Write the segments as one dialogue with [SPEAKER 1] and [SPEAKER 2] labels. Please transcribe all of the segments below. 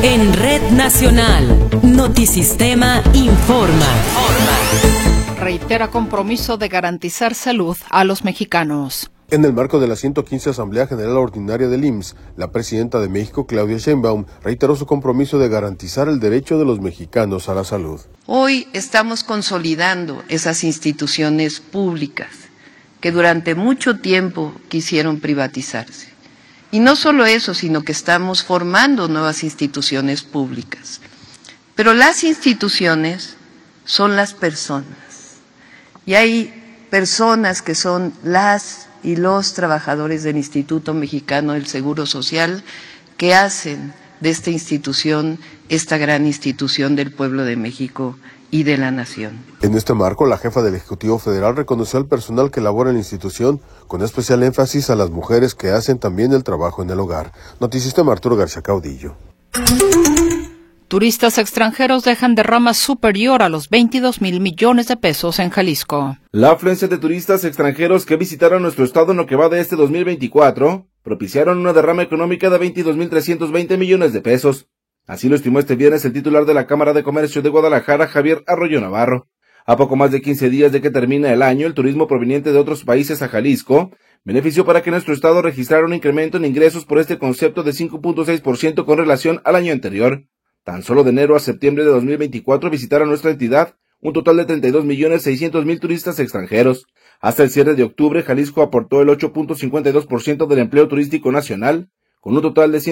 [SPEAKER 1] En Red Nacional, Notisistema informa.
[SPEAKER 2] Reitera compromiso de garantizar salud a los mexicanos.
[SPEAKER 3] En el marco de la 115 Asamblea General Ordinaria del IMSS, la presidenta de México, Claudia Sheinbaum, reiteró su compromiso de garantizar el derecho de los mexicanos a la salud.
[SPEAKER 4] Hoy estamos consolidando esas instituciones públicas que durante mucho tiempo quisieron privatizarse. Y no solo eso, sino que estamos formando nuevas instituciones públicas. Pero las instituciones son las personas. Y hay personas que son las y los trabajadores del Instituto Mexicano del Seguro Social que hacen de esta institución esta gran institución del pueblo de México y de la nación.
[SPEAKER 3] En este marco, la jefa del Ejecutivo Federal reconoció al personal que labora en la institución, con especial énfasis a las mujeres que hacen también el trabajo en el hogar. Notisistema, Arturo García Caudillo.
[SPEAKER 2] Turistas extranjeros dejan derrama superior a los 22,000 millones de pesos en Jalisco.
[SPEAKER 5] La afluencia de turistas extranjeros que visitaron nuestro estado en lo que va de este 2024 propiciaron una derrama económica de 22,320 millones de pesos. Así lo estimó este viernes el titular de la Cámara de Comercio de Guadalajara, Javier Arroyo Navarro. A poco más de 15 días de que termina el año, el turismo proveniente de otros países a Jalisco benefició para que nuestro estado registrara un incremento en ingresos por este concepto de 5.6% con relación al año anterior. Tan solo de enero a septiembre de 2024 visitaron nuestra entidad un total de 32,600,000 turistas extranjeros. Hasta el cierre de octubre, Jalisco aportó el 8.52% del empleo turístico nacional, con un total de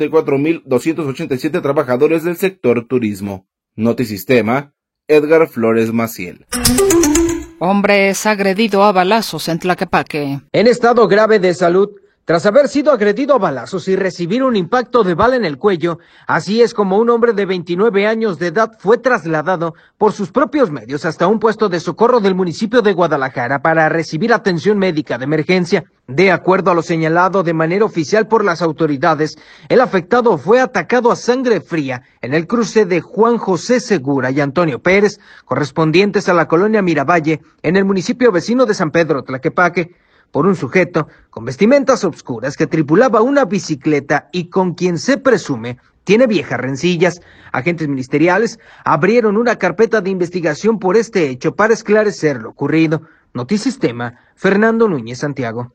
[SPEAKER 5] 154,287 trabajadores del sector turismo. Notisistema, Edgar Flores Maciel.
[SPEAKER 2] Hombre es agredido a balazos en Tlaquepaque.
[SPEAKER 6] En estado grave de salud, tras haber sido agredido a balazos y recibir un impacto de bala en el cuello, así es como un hombre de 29 años de edad fue trasladado por sus propios medios hasta un puesto de socorro del municipio de Guadalajara para recibir atención médica de emergencia. De acuerdo a lo señalado de manera oficial por las autoridades, el afectado fue atacado a sangre fría en el cruce de Juan José Segura y Antonio Pérez, correspondientes a la colonia Miravalle, en el municipio vecino de San Pedro Tlaquepaque, por un sujeto con vestimentas obscuras que tripulaba una bicicleta y con quien se presume tiene viejas rencillas. Agentes ministeriales abrieron una carpeta de investigación por este hecho para esclarecer lo ocurrido. Notisistema, Fernando Núñez Santiago.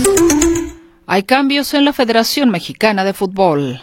[SPEAKER 2] Hay cambios en la Federación Mexicana de Fútbol.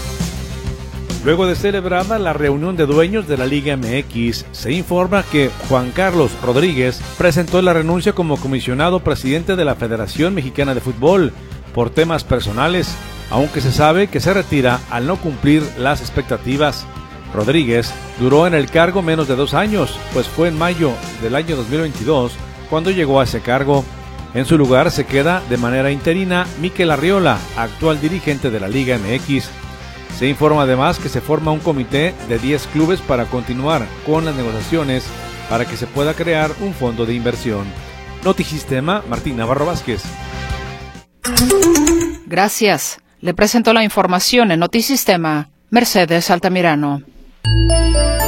[SPEAKER 7] Luego de celebrada la reunión de dueños de la Liga MX, se informa que Juan Carlos Rodríguez presentó la renuncia como comisionado presidente de la Federación Mexicana de Fútbol por temas personales, aunque se sabe que se retira al no cumplir las expectativas. Rodríguez duró en el cargo menos de 2 años, pues fue en mayo del año 2022 cuando llegó a ese cargo. En su lugar se queda de manera interina Mikel Arriola, actual dirigente de la Liga MX. Se informa además que se forma un comité de 10 clubes para continuar con las negociaciones para que se pueda crear un fondo de inversión. Notisistema, Martín Navarro Vázquez.
[SPEAKER 2] Gracias. Le presento la información en Notisistema, Mercedes Altamirano.